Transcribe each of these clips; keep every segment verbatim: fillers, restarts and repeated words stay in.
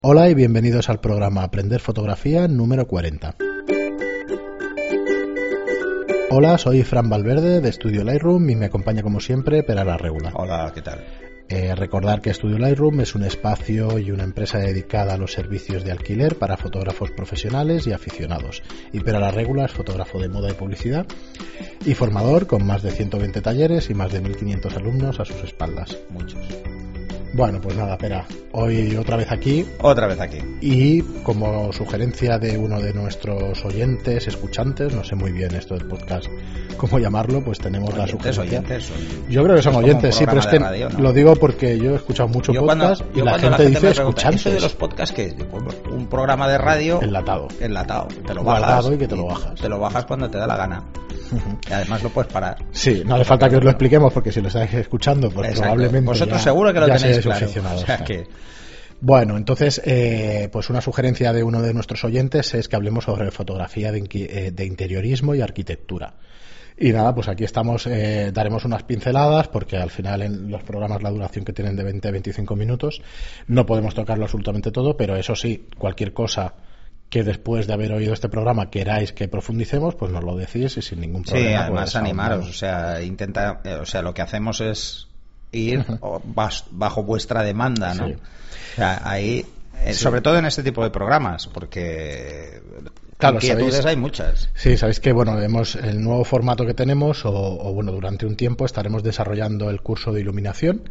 Hola y bienvenidos al programa Aprender Fotografía número cuarenta. Hola, soy Fran Valverde de Estudio Lightroom y me acompaña como siempre Pere Larregula. Hola, ¿qué tal? Eh, recordar que Estudio Lightroom es un espacio y una empresa dedicada a los servicios de alquiler para fotógrafos profesionales y aficionados. Y Pere Larregula es fotógrafo de moda y publicidad y formador con más de ciento veinte talleres y más de mil quinientos alumnos a sus espaldas. Muchos. Bueno, pues nada, Pera, hoy otra vez aquí. Otra vez aquí. Y como sugerencia de uno de nuestros oyentes, escuchantes, no sé muy bien esto del podcast, cómo llamarlo, pues tenemos oyentes, la sugerencia. Oyentes, son... Yo creo que son oyentes, sí, pero es que radio, ¿no? Lo digo porque yo he escuchado mucho yo podcast cuando, y la gente, la gente dice pregunta, escuchantes. ¿eso de los podcasts qué es? Un programa de radio enlatado. Enlatado. Te lo Guardado bajas y que te lo bajas. Te lo bajas cuando te da la gana. Y además lo puedes parar. Sí, no hace falta que os lo expliquemos porque si lo estáis escuchando, pues Exacto. Probablemente vosotros ya, seguro que lo ya tenéis seáis claro. aficionados. O sea que... Bueno, entonces, eh, pues una sugerencia de uno de nuestros oyentes es que hablemos sobre fotografía de, eh, de interiorismo y arquitectura. Y nada, pues aquí estamos, eh, daremos unas pinceladas porque al final en los programas la duración que tienen de veinte a veinticinco minutos no podemos tocarlo absolutamente todo, pero eso sí, cualquier cosa que después de haber oído este programa queráis que profundicemos, pues nos lo decís y sin ningún problema. Sí, además pues, animaros, ahondamos. o sea, intenta, eh, o sea, lo que hacemos es ir bajo vuestra demanda, ¿no? Sí. O sea, ahí, eh, Sí. sobre todo en este tipo de programas, porque Claro, inquietudes sabéis, hay muchas. Sí, sabéis que bueno, vemos el nuevo formato que tenemos, o, o bueno, durante un tiempo estaremos desarrollando el curso de iluminación.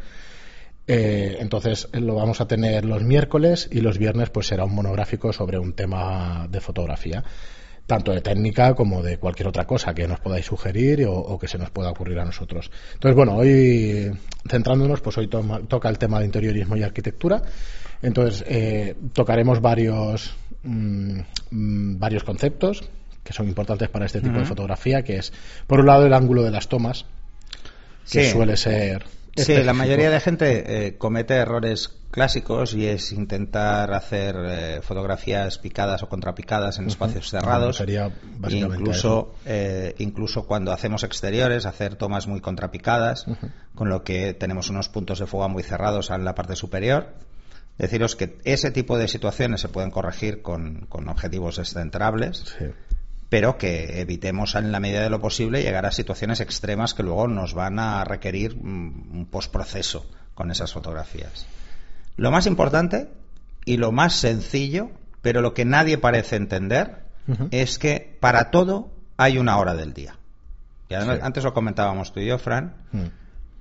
Eh, entonces lo vamos a tener los miércoles y los viernes pues será un monográfico sobre un tema de fotografía, tanto de técnica como de cualquier otra cosa que nos podáis sugerir o, o que se nos pueda ocurrir a nosotros. Entonces, bueno, hoy centrándonos, pues hoy toma, toca el tema de interiorismo y arquitectura. Entonces, eh, tocaremos varios, mmm, varios conceptos que son importantes para este tipo uh-huh. de fotografía, que es, por un lado, el ángulo de las tomas, que sí. suele ser... Sí, específico. La mayoría de gente eh, comete errores clásicos y es intentar hacer eh, fotografías picadas o contrapicadas en uh-huh. espacios cerrados. Sería básicamente incluso, eh, incluso cuando hacemos exteriores, hacer tomas muy contrapicadas, uh-huh. con lo que tenemos unos puntos de fuga muy cerrados en la parte superior. Deciros que ese tipo de situaciones se pueden corregir con, con objetivos descentrables. Sí. Pero que evitemos en la medida de lo posible llegar a situaciones extremas que luego nos van a requerir un postproceso con esas fotografías. Lo más importante y lo más sencillo, pero lo que nadie parece entender, uh-huh. es que para todo hay una hora del día. Y además, sí. antes lo comentábamos tú y yo, Fran, uh-huh.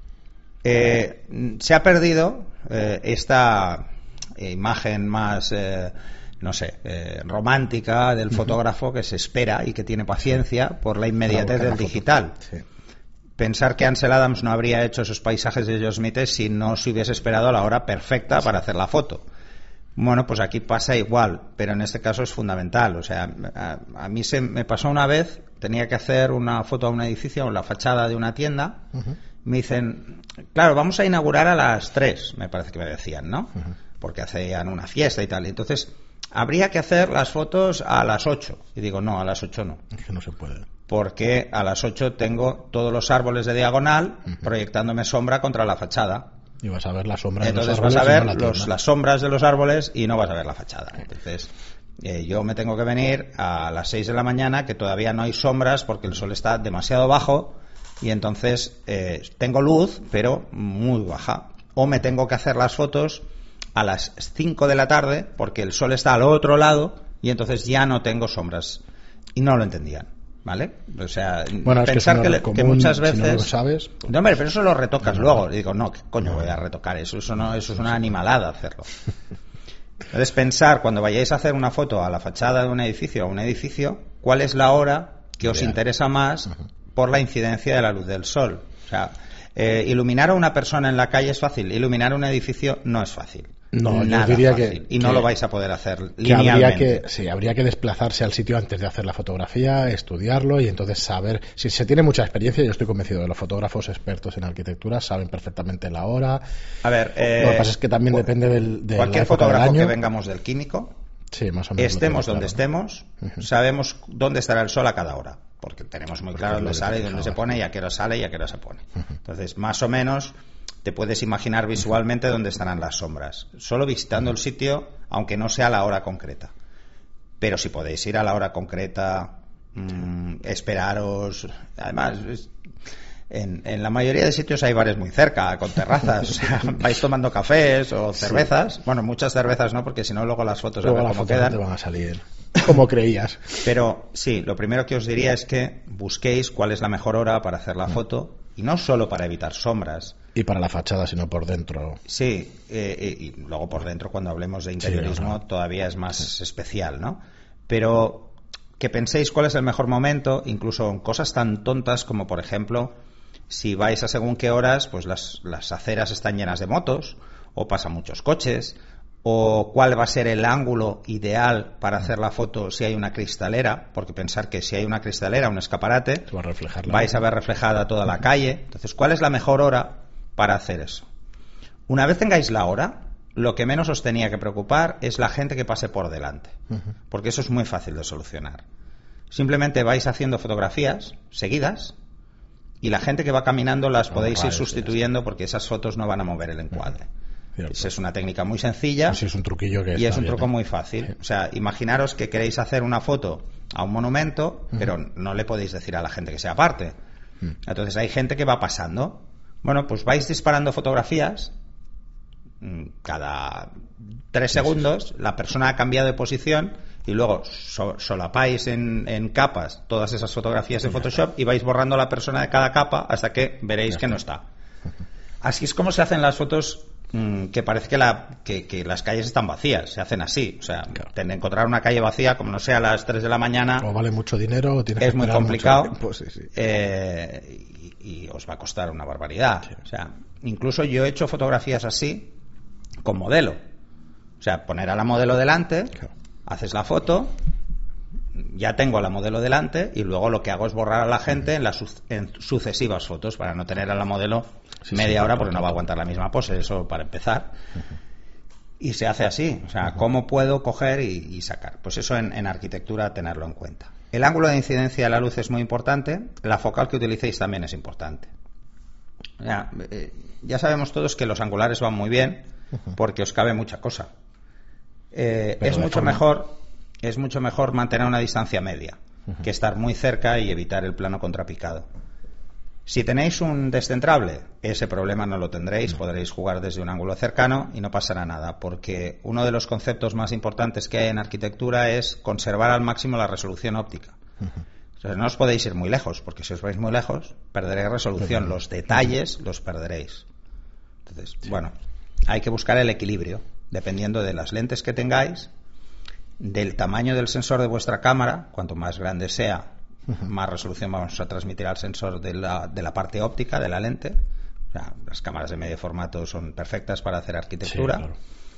eh, se ha perdido eh, esta imagen más... Eh, no sé, eh, romántica del uh-huh. fotógrafo que se espera y que tiene paciencia por la inmediatez del digital. Sí. Pensar que Ansel Adams no habría hecho esos paisajes de Yosemite si no se hubiese esperado la hora perfecta sí. para hacer la foto. Bueno, pues aquí pasa igual, pero en este caso es fundamental. O sea, a, a mí se me pasó una vez, tenía que hacer una foto a un edificio o la fachada de una tienda. Uh-huh. Me dicen, claro, vamos a inaugurar a las tres, me parece que me decían, ¿no? Uh-huh. Porque hacían una fiesta y tal. Y entonces... habría que hacer las fotos a las ocho. Y digo, no, a las ocho no. Es que no se puede. Porque a las ocho tengo todos los árboles de diagonal uh-huh. proyectándome sombra contra la fachada. Y vas a ver las sombras Entonces de los árboles. Entonces vas a ver no los, las sombras de los árboles y no vas a ver la fachada. Entonces eh, yo me tengo que venir a las seis de la mañana, que todavía no hay sombras porque el sol está demasiado bajo. Y entonces eh, tengo luz, pero muy baja. O me tengo que hacer las fotos a las cinco de la tarde porque el sol está al otro lado y entonces ya no tengo sombras. Y no lo entendían, ¿vale? O sea, bueno, pensar es que, que, común, que muchas veces... Si no lo sabes... Pues... No, hombre, pero eso lo retocas no, luego. Y digo, no, ¿qué coño voy a retocar eso? Eso, no, eso es una animalada hacerlo. Entonces, pensar cuando vayáis a hacer una foto a la fachada de un edificio o a un edificio, ¿cuál es la hora que os yeah. interesa más uh-huh. por la incidencia de la luz del sol? O sea, eh, iluminar a una persona en la calle es fácil, iluminar un edificio no es fácil. No, Nada yo diría fácil. que, y no que, lo vais a poder hacer que linealmente. Habría que, sí, habría que desplazarse al sitio antes de hacer la fotografía, estudiarlo y entonces saber. Si se tiene mucha experiencia, yo estoy convencido de los fotógrafos expertos en arquitectura saben perfectamente la hora. A ver, eh, lo que pasa es que también depende del, de cualquier la época fotógrafo del año. que vengamos del químico, sí, más o menos estemos donde claro. estemos, uh-huh. sabemos dónde estará el sol a cada hora, porque tenemos muy claro dónde sale y dónde se pone y a qué hora sale y a qué hora se pone. Uh-huh. Entonces, más o menos te puedes imaginar visualmente dónde estarán las sombras. Solo visitando el sitio, aunque no sea a la hora concreta. Pero si podéis ir a la hora concreta, mmm, esperaros. Además, es, en, en la mayoría de sitios hay bares muy cerca, con terrazas. O sea, vais tomando cafés o cervezas. Sí. Bueno, muchas cervezas no, porque si no, luego las fotos luego a ver las cómo fotos quedan. No te van a salir como creías. Pero sí, lo primero que os diría es que busquéis cuál es la mejor hora para hacer la mm. foto. Y no solo para evitar sombras. Y para la fachada, sino por dentro. Sí, eh, y luego por dentro, cuando hablemos de interiorismo, sí, no. todavía es más sí. especial, ¿no? Pero que penséis cuál es el mejor momento, incluso en cosas tan tontas como, por ejemplo, si vais a según qué horas, pues las, las aceras están llenas de motos, o pasan muchos coches, o cuál va a ser el ángulo ideal para hacer la foto si hay una cristalera, porque pensar que si hay una cristalera, un escaparate, va a vais a ver reflejada toda la calle. Entonces, ¿cuál es la mejor hora para hacer eso? Una vez tengáis la hora, lo que menos os tenía que preocupar es la gente que pase por delante, porque eso es muy fácil de solucionar. Simplemente vais haciendo fotografías seguidas y la gente que va caminando las podéis ir sustituyendo porque esas fotos no van a mover el encuadre. Esa es una técnica muy sencilla. Pues es un truquillo que y es un bien, truco ¿eh? muy fácil. Sí. O sea, imaginaros que queréis hacer una foto a un monumento, uh-huh. pero no le podéis decir a la gente que se aparte. Uh-huh. Entonces hay gente que va pasando. Bueno, pues vais disparando fotografías cada tres segundos. La persona ha cambiado de posición y luego so- solapáis en, en capas todas esas fotografías de Photoshop y vais borrando a la persona de cada capa hasta que veréis que no está. Así es como se hacen las fotos que parece que, la, que, que las calles están vacías, se hacen así. O sea, claro. encontrar una calle vacía, como no sea a las tres de la mañana, o vale mucho dinero o tienes es que muy complicado tiempo, sí, sí. Eh, y, y os va a costar una barbaridad. Sí. O sea, incluso yo he hecho fotografías así con modelo. O sea, poner a la modelo delante, claro. haces la foto, ya tengo a la modelo delante y luego lo que hago es borrar a la gente en las su- en sucesivas fotos para no tener a la modelo sí, media sí, hora porque no va a aguantar la misma pose, eso para empezar. Uh-huh. Y se hace así, o sea, uh-huh. ¿cómo puedo coger y, y sacar? Pues eso en, en arquitectura tenerlo en cuenta. El ángulo de incidencia de la luz es muy importante, la focal que utilicéis también es importante. Ya, eh, ya sabemos todos que los angulares van muy bien uh-huh. porque os cabe mucha cosa. Eh, es mucho forma... mejor es mucho mejor mantener una distancia media uh-huh. que estar muy cerca y evitar el plano contrapicado. Si tenéis un descentrable, ese problema no lo tendréis, uh-huh. podréis jugar desde un ángulo cercano y no pasará nada, porque uno de los conceptos más importantes que hay en arquitectura es conservar al máximo la resolución óptica. Uh-huh. O sea, no os podéis ir muy lejos, porque si os vais muy lejos, perderéis resolución, uh-huh. los detalles uh-huh. los perdéis. Entonces, sí. bueno, hay que buscar el equilibrio, dependiendo de las lentes que tengáis, del tamaño del sensor de vuestra cámara. Cuanto más grande sea, uh-huh. más resolución vamos a transmitir al sensor de la, de la parte óptica de la lente. O sea, las cámaras de medio formato son perfectas para hacer arquitectura, sí, claro.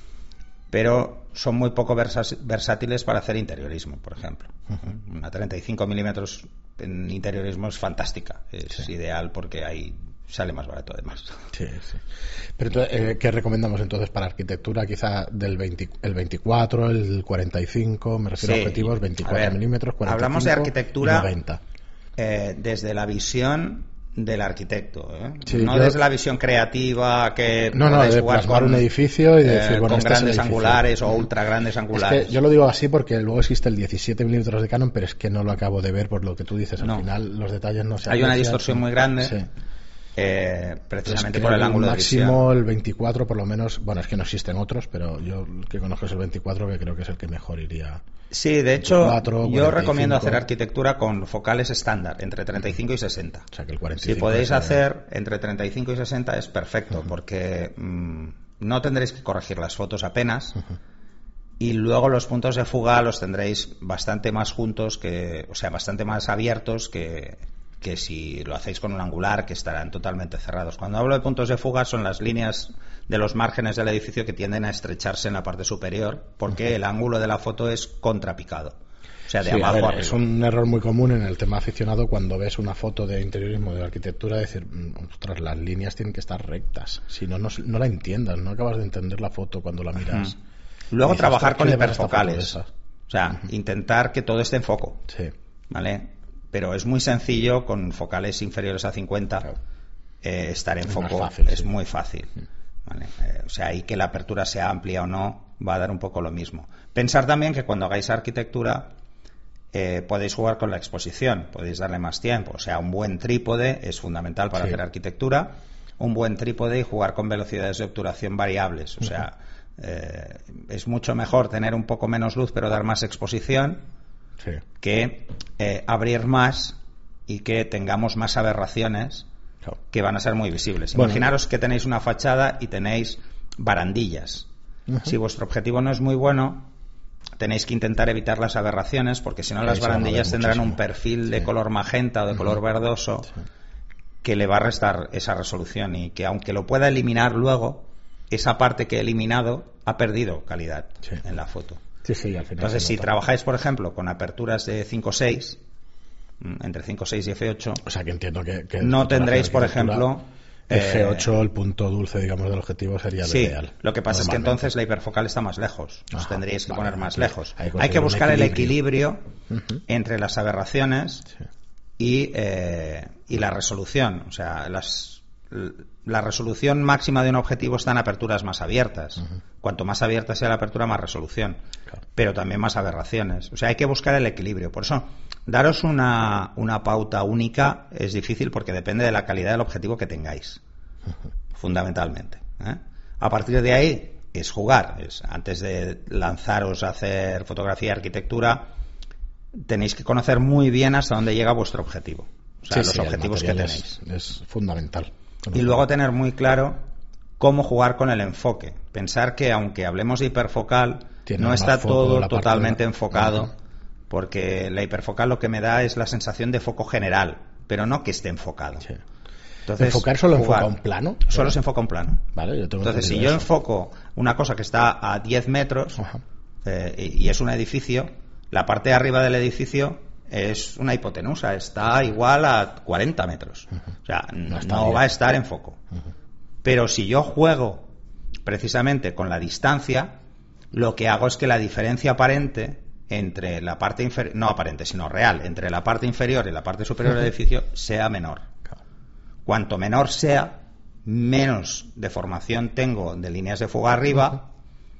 pero son muy poco versas, versátiles para hacer interiorismo, por ejemplo. Uh-huh. Una treinta y cinco milímetros en interiorismo es fantástica, es sí. ideal porque hay sale más barato además. Sí, sí. Pero entonces, eh, ¿qué recomendamos entonces para arquitectura? Quizá del veinte, el veinticuatro, el cuarenta y cinco, me refiero sí. a objetivos veinticuatro milímetros, cuarenta y cinco. Hablamos de arquitectura y noventa. Eh, desde la visión del arquitecto, ¿eh? Sí, no yo... desde la visión creativa que no, no, de jugar plasmar con un edificio y de decir, eh, bueno, con este grandes es el angulares o ultra grandes angulares. Es que yo lo digo así porque luego existe el diecisiete milímetros de Canon, pero es que no lo acabo de ver por lo que tú dices. Al no. final los detalles no se hay una distorsión muy grande. Sí. Eh, precisamente pues por el ángulo de visión. Máximo el veinticuatro, por lo menos. Bueno, es que no existen otros, pero yo el que conozco es el veinticuatro, que creo que es el que mejor iría. Sí, de hecho, veinticuatro, yo recomiendo hacer arquitectura con focales estándar, entre treinta y cinco y sesenta. O sea, que el cuarenta y cinco si podéis sería... hacer entre treinta y cinco y sesenta es perfecto, uh-huh. porque mmm, no tendréis que corregir las fotos apenas. Uh-huh. Y luego los puntos de fuga los tendréis bastante más juntos, que, o sea, bastante más abiertos que, que si lo hacéis con un angular, que estarán totalmente cerrados. Cuando hablo de puntos de fuga son las líneas de los márgenes del edificio que tienden a estrecharse en la parte superior, porque uh-huh. el ángulo de la foto es contrapicado. O sea, de sí, abajo a ver, arriba. Es un error muy común en el tema aficionado cuando ves una foto de interiorismo de arquitectura, decir, ostras, las líneas tienen que estar rectas. Si no, no, no la entiendas, no acabas de entender la foto cuando la miras. Uh-huh. Luego dices, trabajar con hiperfocales. O sea, uh-huh. intentar que todo esté en foco. Sí. ¿Vale? Pero es muy sencillo con focales inferiores a cincuenta. Claro. eh, estar en es foco fácil, es sí. muy fácil. ¿Vale? Eh, o sea, ahí que la apertura sea amplia o no va a dar un poco lo mismo. Pensar también que cuando hagáis arquitectura eh, podéis jugar con la exposición, podéis darle más tiempo. O sea, un buen trípode es fundamental para sí. hacer arquitectura. Un buen trípode y jugar con velocidades de obturación variables. O sea, eh, es mucho mejor tener un poco menos luz pero dar más exposición sí. que eh, abrir más y que tengamos más aberraciones Claro. que van a ser muy visibles. Bueno, Imaginaros que tenéis una fachada y tenéis barandillas. Uh-huh. Si vuestro objetivo no es muy bueno, tenéis que intentar evitar las aberraciones, porque si no las barandillas tendrán muchísimo. un perfil sí. de color magenta o de uh-huh. color verdoso sí. que le va a restar esa resolución, y que aunque lo pueda eliminar luego, esa parte que he eliminado ha perdido calidad sí. en la foto. Sí, sí, al final Entonces, si trabajáis, por ejemplo, con aperturas de cinco seis, entre cinco seis y efe ocho, o sea que entiendo que, que no tendréis, por ejemplo, efe ocho, eh, el punto dulce, digamos, del objetivo sería lo sí, ideal. Lo que pasa es que entonces la hiperfocal está más lejos, os tendríais que vale, poner más lejos. Hay, hay que buscar el equilibrio uh-huh. entre las aberraciones sí. y, eh, y la resolución. O sea, las, la resolución máxima de un objetivo está en aperturas más abiertas. Uh-huh. Cuanto más abierta sea la apertura, más resolución. Claro. Pero también más aberraciones. O sea, hay que buscar el equilibrio. Por eso, daros una, una pauta única es difícil, porque depende de la calidad del objetivo que tengáis. Uh-huh. Fundamentalmente. ¿eh? A partir de ahí es jugar. Es, antes de lanzaros a hacer fotografía y arquitectura, tenéis que conocer muy bien hasta dónde llega vuestro objetivo. O sea, sí, los sí, objetivos que tenéis. Es, es fundamental. Y luego tener muy claro cómo jugar con el enfoque. Pensar que aunque hablemos de hiperfocal, Tiene no está todo totalmente de... enfocado, uh-huh. porque la hiperfocal lo que me da es la sensación de foco general, pero no que esté enfocado. Sí. Entonces, ¿enfocar solo jugar, enfoca un plano? Solo se enfoca un plano. Vale, yo tengo Entonces, si yo eso. enfoco una cosa que está a diez metros uh-huh. eh, y, y es un edificio, la parte de arriba del edificio es una hipotenusa, está igual a cuarenta metros. Uh-huh. O sea, no, no va a estar en foco. Uh-huh. Pero si yo juego precisamente con la distancia, lo que hago es que la diferencia aparente entre la parte inferior, no aparente, sino real, entre la parte inferior y la parte superior del edificio sea menor. Claro. Cuanto menor sea, menos deformación tengo de líneas de fuga arriba uh-huh.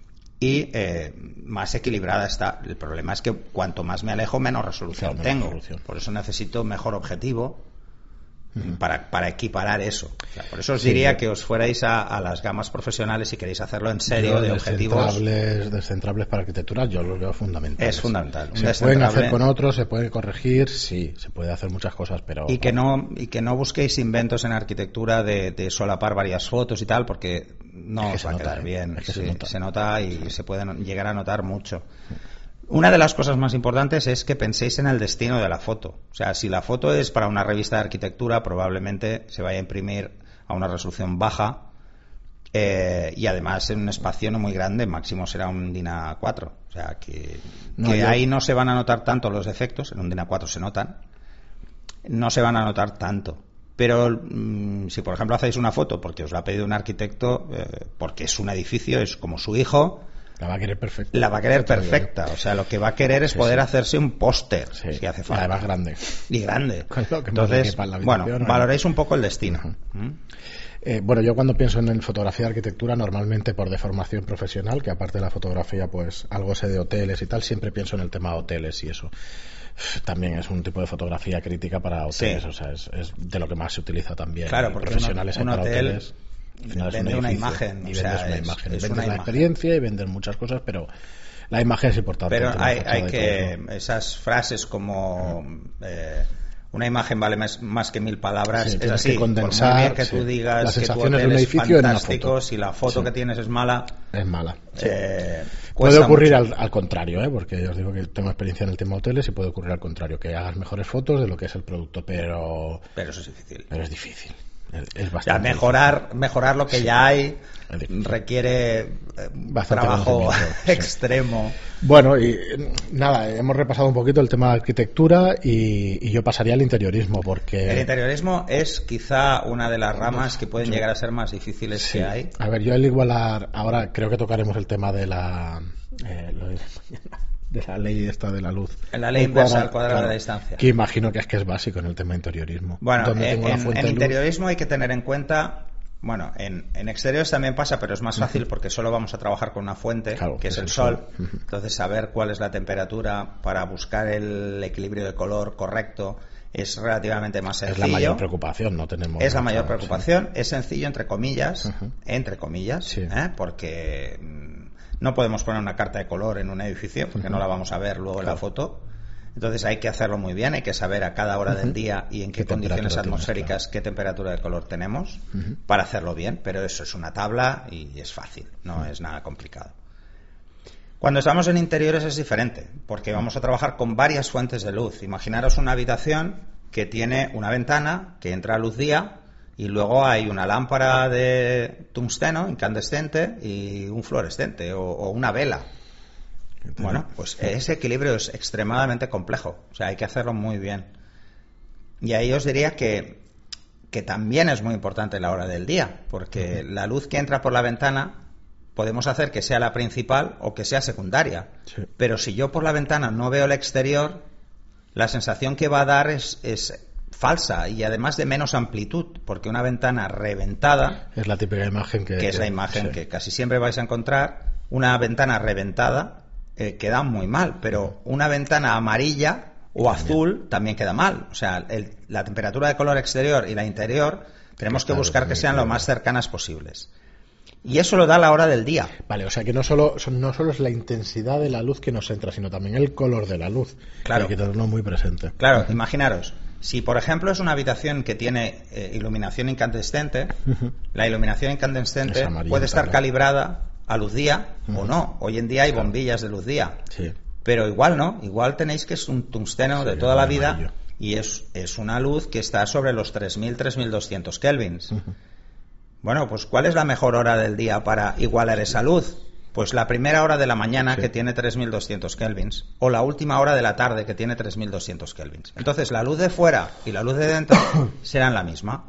y eh, más equilibrada está. El problema es que cuanto más me alejo, menos resolución claro, tengo. Resolución. Por eso necesito mejor objetivo uh-huh. para, para equiparar eso. O sea, por eso os sí, diría que os fuerais a, a las gamas profesionales si queréis hacerlo en serio, yo, de objetivos. Descentrables para arquitectura yo lo veo fundamental. Es fundamental. Se pueden hacer con otros, se pueden corregir, sí, se puede hacer muchas cosas, pero... Y que no, y que no busquéis inventos en arquitectura de, de solapar varias fotos y tal, porque no os va a quedar ¿eh? bien. Es que sí, se, nota. se nota y se puede llegar a notar mucho. Una de las cosas más importantes es que penséis en el destino de la foto. O sea, si la foto es para una revista de arquitectura, probablemente se vaya a imprimir a una resolución baja eh, y además en un espacio no muy grande, máximo será un DIN A cuatro. O sea, que, no, que yo... ahí no se van a notar tanto los defectos, en un DIN A cuatro se notan, no se van a notar tanto. Pero mmm, si, por ejemplo, hacéis una foto porque os la ha pedido un arquitecto, eh, porque es un edificio, es como su hijo... La va a querer perfecta. La va a querer perfecta. O sea, lo que va a querer es sí, poder sí. hacerse un póster, sí. si hace falta. Además grande. Y grande. Entonces, bueno, ¿no? valoréis un poco el destino. Uh-huh. ¿Mm? Eh, bueno, yo cuando pienso en fotografía de arquitectura, normalmente por deformación profesional, que aparte de la fotografía, pues algo sé de hoteles y tal, siempre pienso en el tema de hoteles y eso. También es un tipo de fotografía crítica para hoteles, sí. o sea, es, es de lo que más se utiliza también. Claro, porque profesionales un, un para hotel... hoteles. Vender una imagen y o sea, vendes una es, imagen es vendes una la imagen. experiencia y vender muchas cosas, pero la imagen es importante. Pero hay, hay que todo. Esas frases como eh, una imagen vale más, más que mil palabras, sí, es así, que condensar, por muy bien que sí. tú digas las que tu sensaciones hotel de un edificio es fantástico, en una foto. Si la foto sí. que tienes es mala, es mala. Sí. Eh, puede ocurrir al, al contrario, ¿eh? Porque yo os digo que tengo experiencia en el tema hoteles y puede ocurrir al contrario, que hagas mejores fotos de lo que es el producto, pero pero eso es difícil. Pero es difícil. Es bastante ya mejorar difícil. mejorar lo que sí. ya hay requiere eh, trabajo sí. extremo. Bueno, y nada, hemos repasado un poquito el tema de arquitectura y, y yo pasaría al interiorismo, porque el interiorismo es quizá una de las ramas que pueden llegar a ser más difíciles sí. que hay. A ver, yo al igualar, ahora creo que tocaremos el tema de la eh, lo de de la ley esta de la luz. En la ley inversa al cuadrado claro, de la distancia. Que imagino que es que es básico en el tema de interiorismo. Bueno, en, en, en interiorismo hay que tener en cuenta, bueno, en, en exteriores también pasa, pero es más fácil uh-huh. porque solo vamos a trabajar con una fuente, claro, que es el sol. sol. Uh-huh. Entonces, saber cuál es la temperatura para buscar el equilibrio de color correcto es relativamente más sencillo. Es la mayor preocupación, no tenemos... Es la mayor preocupación, sí. Es sencillo entre comillas, uh-huh. entre comillas, sí. ¿eh? Porque no podemos poner una carta de color en un edificio porque uh-huh. no la vamos a ver luego claro. en la foto. Entonces hay que hacerlo muy bien, hay que saber a cada hora uh-huh. del día y en qué, qué condiciones atmosféricas, tienes, claro. qué temperatura de color tenemos uh-huh. para hacerlo bien, pero eso es una tabla y es fácil, no uh-huh. es nada complicado. Cuando estamos en interiores es diferente, porque vamos a trabajar con varias fuentes de luz. Imaginaros una habitación que tiene una ventana que entra luz día y luego hay una lámpara de tungsteno incandescente y un fluorescente o, o una vela. Bueno, pues ese equilibrio es extremadamente complejo, o sea, hay que hacerlo muy bien. Y ahí os diría que, que también es muy importante la hora del día, porque uh-huh. la luz que entra por la ventana podemos hacer que sea la principal o que sea secundaria. Sí. Pero si yo por la ventana no veo el exterior, la sensación que va a dar es, es falsa y además de menos amplitud, porque una ventana reventada... Es la típica imagen que... Que es la imagen sí. que casi siempre vais a encontrar. Una ventana reventada eh, queda muy mal, pero una ventana amarilla o azul también queda mal. O sea, el, la temperatura de color exterior y la interior tenemos que buscar que sean lo más cercanas posibles. Y eso lo da la hora del día. Vale, o sea que no solo, no solo es la intensidad de la luz que nos entra, sino también el color de la luz. Claro. Hay que tenerlo muy presente. Claro, uh-huh. imaginaros, si por ejemplo es una habitación que tiene eh, iluminación incandescente, uh-huh. la iluminación incandescente puede estar claro. calibrada a luz día uh-huh. o no. Hoy en día hay claro. bombillas de luz día. Sí. Pero igual no, igual tenéis que es un tungsteno sí, de toda la vida amarillo. Y es, es una luz que está sobre los tres mil, tres mil doscientos kelvins. Uh-huh. Bueno, pues ¿cuál es la mejor hora del día para igualar esa luz? Pues la primera hora de la mañana sí. que tiene tres mil doscientos kelvins o la última hora de la tarde que tiene tres mil doscientos kelvins. Entonces la luz de fuera y la luz de dentro serán la misma.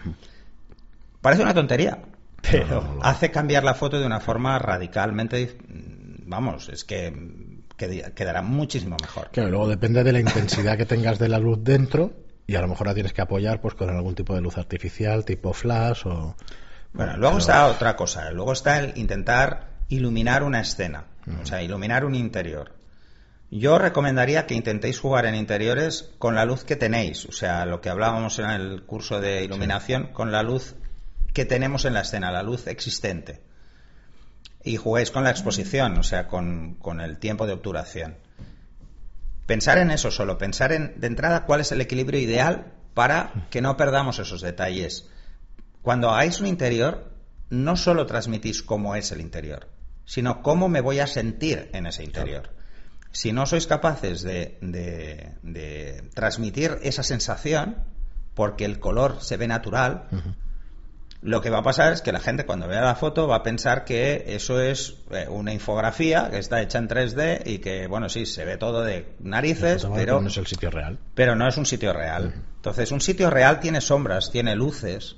Parece una tontería, pero no, no, no. hace cambiar la foto de una forma radicalmente... Vamos, es que quedará muchísimo mejor. Claro, luego depende de la intensidad que tengas de la luz dentro y a lo mejor la tienes que apoyar pues con algún tipo de luz artificial, tipo flash o... Bueno, luego pero... está otra cosa. Luego está el intentar iluminar una escena, uh-huh. o sea, iluminar un interior. Yo recomendaría que intentéis jugar en interiores con la luz que tenéis, o sea, lo que hablábamos en el curso de iluminación, sí. con la luz que tenemos en la escena, la luz existente. Y juguéis con la exposición, o sea, con, con el tiempo de obturación. Pensar en eso solo, pensar en, de entrada, cuál es el equilibrio ideal para que no perdamos esos detalles. Cuando hagáis un interior, no solo transmitís cómo es el interior, sino cómo me voy a sentir en ese interior. Si no sois capaces de, de, de transmitir esa sensación, porque el color se ve natural, uh-huh. lo que va a pasar es que la gente cuando vea la foto va a pensar que eso es una infografía que está hecha en tres D y que, bueno, sí, se ve todo de narices, pero, pero no es el sitio real. Pero no es un sitio real. Uh-huh. Entonces, un sitio real tiene sombras, tiene luces,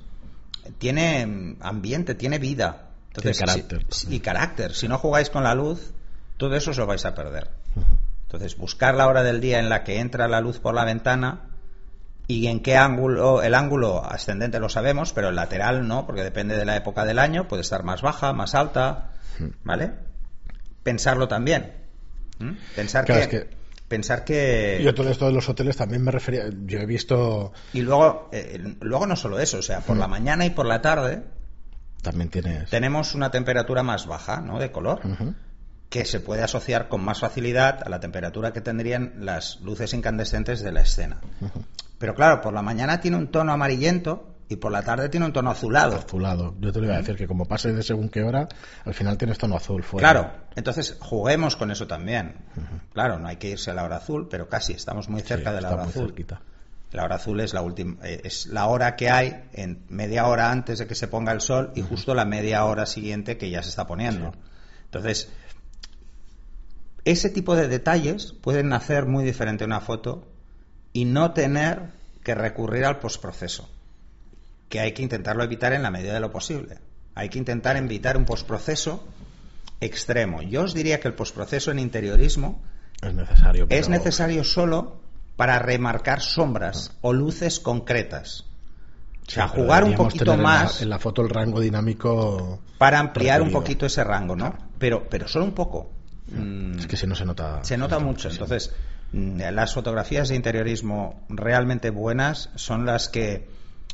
tiene ambiente, tiene vida. Entonces, tiene carácter. Si, y carácter. Si no jugáis con la luz, todo eso os lo vais a perder. Uh-huh. Entonces, buscar la hora del día en la que entra la luz por la ventana y en qué ángulo, el ángulo ascendente lo sabemos, pero el lateral no, porque depende de la época del año, puede estar más baja, más alta, ¿vale? Pensarlo también. ¿Mm? Pensar claro, que, es que pensar que yo todo esto de los hoteles también me refería, yo he visto y luego eh, luego no solo eso, o sea, por mm. la mañana y por la tarde también tienes tenemos una temperatura más baja, ¿no? De color. Uh-huh. Que se puede asociar con más facilidad a la temperatura que tendrían las luces incandescentes de la escena. Uh-huh. Pero claro, por la mañana tiene un tono amarillento y por la tarde tiene un tono azulado. Azulado. Yo te lo iba a decir, que como pase de según qué hora, al final tienes tono azul fuera. Claro, entonces juguemos con eso también. Uh-huh. Claro, no hay que irse a la hora azul, pero casi estamos muy cerca sí, de la hora azul. Cerquita. La hora azul es la última, es la hora que hay en media hora antes de que se ponga el sol y uh-huh. justo la media hora siguiente que ya se está poniendo. Sí. Entonces, ese tipo de detalles pueden hacer muy diferente una foto y no tener que recurrir al postproceso, que hay que intentarlo evitar en la medida de lo posible. Hay que intentar evitar un postproceso extremo. Yo os diría que el postproceso en interiorismo Es necesario. Pero... Es necesario solo para remarcar sombras o luces concretas. O sea, sí, jugar un poquito más... En la, en la foto el rango dinámico... Para ampliar preferido. un poquito ese rango, ¿no? Pero, pero solo un poco. Es que si no se nota... Se nota mucho. Entonces, las fotografías de interiorismo realmente buenas son las que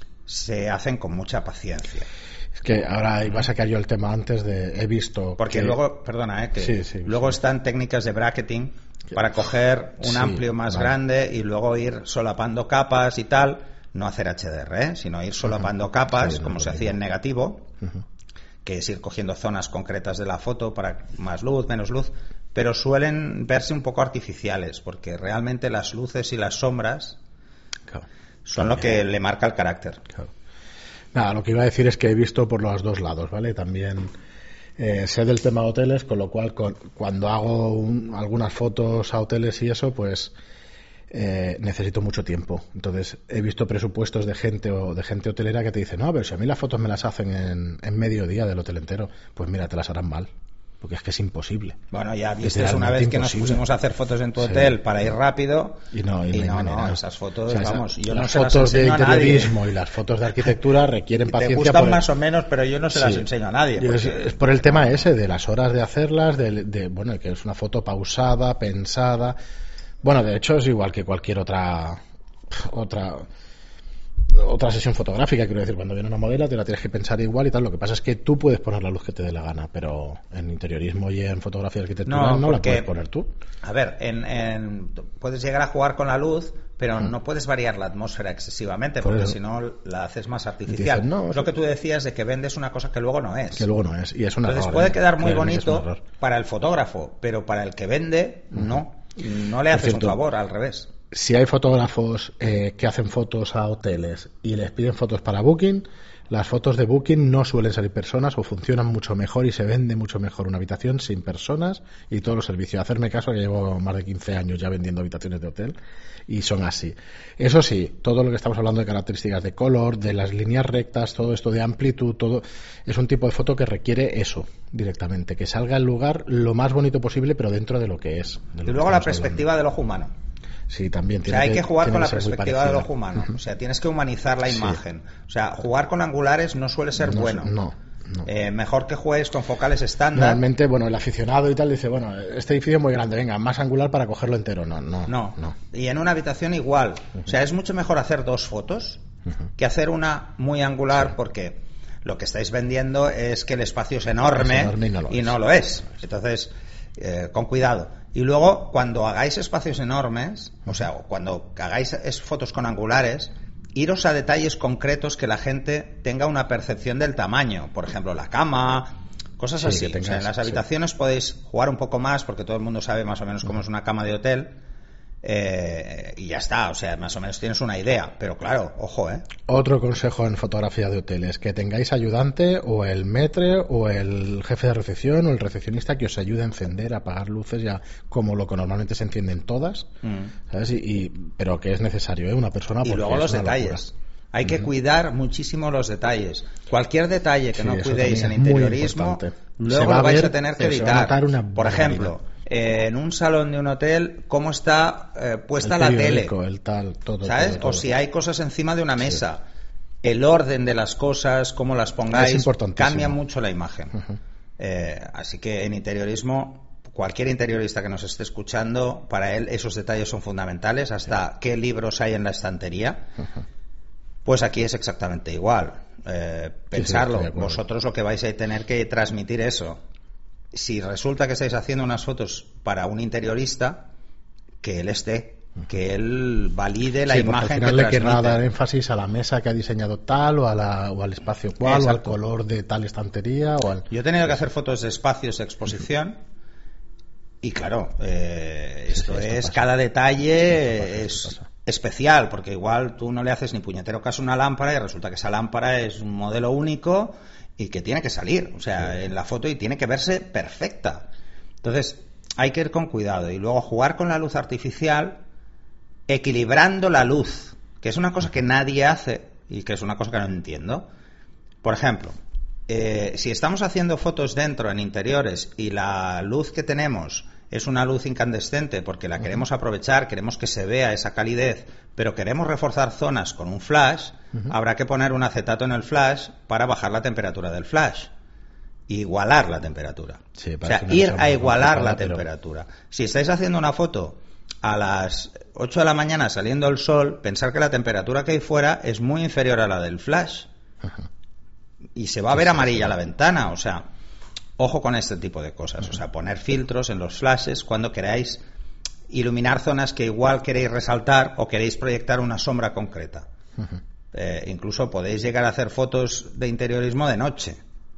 se hacen con mucha paciencia. Es que ahora iba a sacar yo el tema antes de... He visto... Porque que... luego, perdona, ¿eh? Que sí, sí, luego sí. están técnicas de bracketing para coger un sí, amplio más vale. grande y luego ir solapando capas y tal. No hacer H D R, ¿eh? Sino ir solapando uh-huh. capas, sí, no, como se hacía en negativo, uh-huh. que es ir cogiendo zonas concretas de la foto para más luz, menos luz, pero suelen verse un poco artificiales, porque realmente las luces y las sombras claro. son También. lo que le marca el carácter. Claro. Nada, lo que iba a decir es que he visto por los dos lados, ¿vale? También eh, sé del tema de hoteles, con lo cual con, cuando hago un, algunas fotos a hoteles y eso, pues... Eh, necesito mucho tiempo. Entonces he visto presupuestos de gente o de gente hotelera que te dice, no, pero si a mí las fotos me las hacen en, en medio día del hotel entero, pues mira, te las harán mal, porque es que es imposible. Bueno, ya viste una vez imposible. Que nos pusimos a hacer fotos en tu hotel sí. para ir rápido y no, y, y no, no, no, esas fotos, o sea, vamos, yo las no se fotos las de interiorismo y las fotos de arquitectura requieren paciencia. Te gustan por más el... o menos, pero yo no se sí. las enseño a nadie. Porque... Es, es por el tema ese de las horas de hacerlas, de, de bueno, que es una foto pausada, pensada. Bueno, de hecho es igual que cualquier otra otra otra sesión fotográfica, quiero decir, cuando viene una modelo te la tienes que pensar igual y tal. Lo que pasa es que tú puedes poner la luz que te dé la gana, pero en interiorismo y en fotografía arquitectural no, no porque, la puedes poner tú. A ver, en, en, puedes llegar a jugar con la luz, pero mm. no puedes variar la atmósfera excesivamente, porque si no la haces más artificial. Dices, no, es lo que tú decías de que vendes una cosa que luego no es. Que luego no es, y es una Entonces error, puede ¿eh? quedar muy Créeme, bonito para el fotógrafo, pero para el que vende, mm. no. No le haces cierto, un favor, al revés. Si hay fotógrafos eh, que hacen fotos a hoteles y les piden fotos para Booking, las fotos de Booking no suelen salir personas o funcionan mucho mejor y se vende mucho mejor una habitación sin personas y todos los servicios. Hacerme caso que llevo más de quince años ya vendiendo habitaciones de hotel y son así. Eso sí, todo lo que estamos hablando de características de color, de las líneas rectas, todo esto de amplitud, todo es un tipo de foto que requiere eso directamente, que salga el lugar lo más bonito posible pero dentro de lo que es. Y luego la perspectiva hablando. Del ojo humano. Sí, también tiene o sea, hay que, que jugar con que la perspectiva del ojo humano. Uh-huh. O sea, tienes que humanizar la imagen. Sí. O sea, jugar con angulares no suele ser no, bueno. No, no. Eh, mejor que juegues con focales estándar. Realmente, bueno, el aficionado y tal dice, bueno, este edificio es muy grande, venga, más angular para cogerlo entero. No, no. No. no. Y en una habitación igual. Uh-huh. O sea, es mucho mejor hacer dos fotos uh-huh. que hacer una muy angular sí. porque lo que estáis vendiendo es que el espacio es enorme, es enorme y, no lo, y es. no lo es. Entonces, eh, con cuidado. Y luego, cuando hagáis espacios enormes, o sea, cuando hagáis fotos con angulares, iros a detalles concretos que la gente tenga una percepción del tamaño. Por ejemplo, la cama, cosas sí, así. Tengas, o sea, en las habitaciones sí. podéis jugar un poco más, porque todo el mundo sabe más o menos cómo es una cama de hotel. Eh, y ya está, o sea, más o menos tienes una idea, pero claro, ojo, ¿eh? Otro consejo en fotografía de hoteles, que tengáis ayudante o el maître o el jefe de recepción o el recepcionista que os ayude a encender, a apagar luces, ya como lo que normalmente se encienden todas, mm. ¿sabes? Y, y, pero que es necesario, ¿eh? Una persona y luego los detalles. Locura. Hay que mm. cuidar muchísimo los detalles. Cualquier detalle que sí, no cuidéis en interiorismo, luego lo vais a tener que editar. Por ejemplo, eh, en un salón de un hotel, cómo está eh, puesta la tele, el tal, todo, ¿sabes? Todo, todo. O si hay cosas encima de una mesa. Sí. El orden de las cosas, cómo las pongáis, cambia mucho la imagen. Uh-huh. Eh, así que en interiorismo, cualquier interiorista que nos esté escuchando, para él esos detalles son fundamentales. Hasta sí. qué libros hay en la estantería. Uh-huh. Pues aquí es exactamente igual. Eh, pensarlo, sí, sí, vosotros lo que vais a tener que transmitir eso. Si resulta que estáis haciendo unas fotos para un interiorista, que él esté, que él valide la sí, imagen al final que le querrá dar énfasis a la mesa que ha diseñado tal, o, a la, o al espacio cual, Exacto. o al color de tal estantería. O al... Yo he tenido que hacer fotos de espacios de exposición. Y claro, eh, esto sí, sí, esto es, pasa. Cada detalle pasa, es especial, porque igual tú no le haces ni puñetero caso a una lámpara y resulta que esa lámpara es un modelo único y que tiene que salir, o sea, sí. en la foto y tiene que verse perfecta. Entonces, hay que ir con cuidado y luego jugar con la luz artificial, equilibrando la luz, que es una cosa que nadie hace y que es una cosa que no entiendo. Por ejemplo, eh, si estamos haciendo fotos dentro, en interiores, y la luz que tenemos es una luz incandescente porque la queremos aprovechar, queremos que se vea esa calidez, pero queremos reforzar zonas con un flash, uh-huh. habrá que poner un acetato en el flash para bajar la temperatura del flash. Igualar la temperatura. Sí, o sea, ir a igualar la pero... temperatura. Si estáis haciendo una foto a las ocho de la mañana saliendo el sol, pensar que la temperatura que hay fuera es muy inferior a la del flash. Uh-huh. Y se va a ver amarilla la ventana, o sea... Ojo con este tipo de cosas, o sea, poner filtros en los flashes cuando queráis iluminar zonas que igual queréis resaltar o queréis proyectar una sombra concreta. Uh-huh. Eh, incluso podéis llegar a hacer fotos de interiorismo de noche,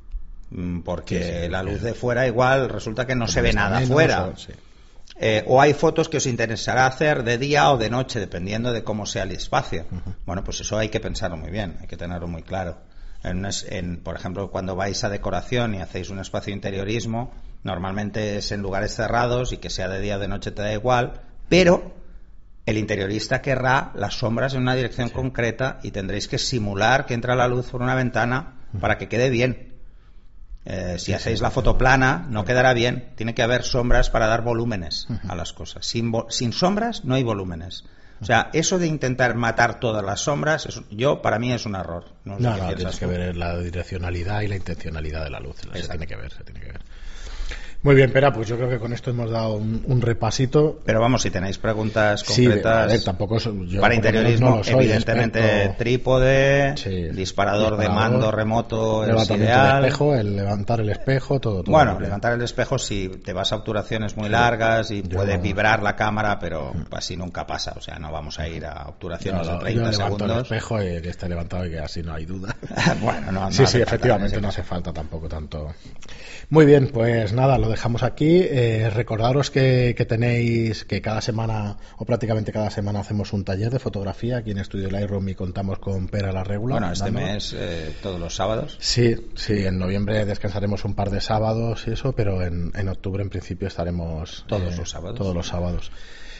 porque sí, sí, la luz de fuera igual resulta que no se ve nada afuera. Sí. Eh, o hay fotos que os interesará hacer de día o de noche, dependiendo de cómo sea el espacio. Uh-huh. Bueno, pues eso hay que pensarlo muy bien, hay que tenerlo muy claro. En, en, por ejemplo, cuando vais a decoración y hacéis un espacio de interiorismo, normalmente es en lugares cerrados y que sea de día o de noche te da igual, pero el interiorista querrá las sombras en una dirección sí. concreta y tendréis que simular que entra la luz por una ventana para que quede bien. Eh, si sí, hacéis sí, la foto plana, no quedará bien. Tiene que haber sombras para dar volúmenes uh-huh. a las cosas. Sin, vo- sin sombras no hay volúmenes. O sea, eso de intentar matar todas las sombras, eso, yo para mí es un error. No, no, no tienes que ver la direccionalidad y la intencionalidad de la luz. Se tiene que ver, se tiene que ver. Muy bien, Pera, pues yo creo que con esto hemos dado un, un repasito. Pero vamos, si tenéis preguntas concretas... Sí, a ver, tampoco soy, yo para interiorismo, no soy, evidentemente, experto. Trípode, sí, disparador, disparador de mando remoto es ideal. El espejo, el levantar el espejo, todo. todo bueno, levantar el espejo si te vas a obturaciones muy sí, largas y puede no. vibrar la cámara, pero así nunca pasa. O sea, no vamos a ir a obturaciones no, no, de treinta yo segundos. el espejo y que esté levantado y que así no hay duda. bueno, no, no Sí, sí, efectivamente no hace falta tampoco tanto. Muy bien, pues nada, lo dejamos aquí. Eh, recordaros que, que tenéis que cada semana o prácticamente cada semana hacemos un taller de fotografía aquí en Estudio Lightroom y contamos con Pera la Regula. Bueno, este dando. mes eh, todos los sábados. Sí, sí, en noviembre descansaremos un par de sábados y eso, pero en, en octubre en principio estaremos todos eh, los sábados. Todos los sábados.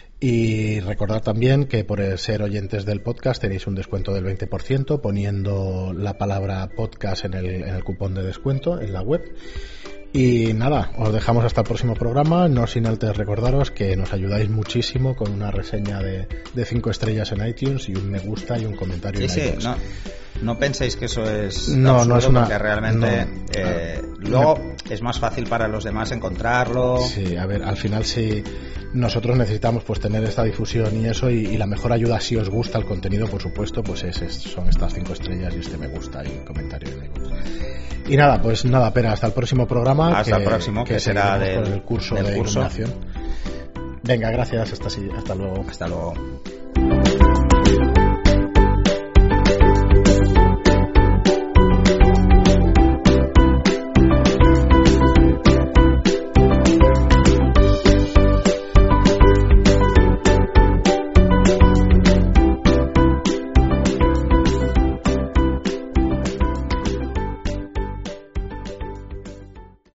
Y recordad también que por ser oyentes del podcast tenéis un descuento del veinte por ciento poniendo la palabra podcast en el, en el cupón de descuento en la web. Y nada, os dejamos hasta el próximo programa, no sin antes recordaros que nos ayudáis muchísimo con una reseña de, de cinco estrellas en iTunes y un me gusta y un comentario sí, en sí, iTunes. No, no penséis que eso es no, no es una, porque realmente no, eh, luego no. es más fácil para los demás encontrarlo. Sí, a ver, al final sí nosotros necesitamos pues tener esta difusión y eso y, y la mejor ayuda si os gusta el contenido, por supuesto, pues es, es son estas cinco estrellas y este me gusta y un comentario en iTunes. Y nada, pues nada, Pera, hasta el próximo programa. Hasta que, el próximo, que, que será del, el curso del de curso. iluminación. Venga, gracias, hasta, hasta luego. Hasta luego.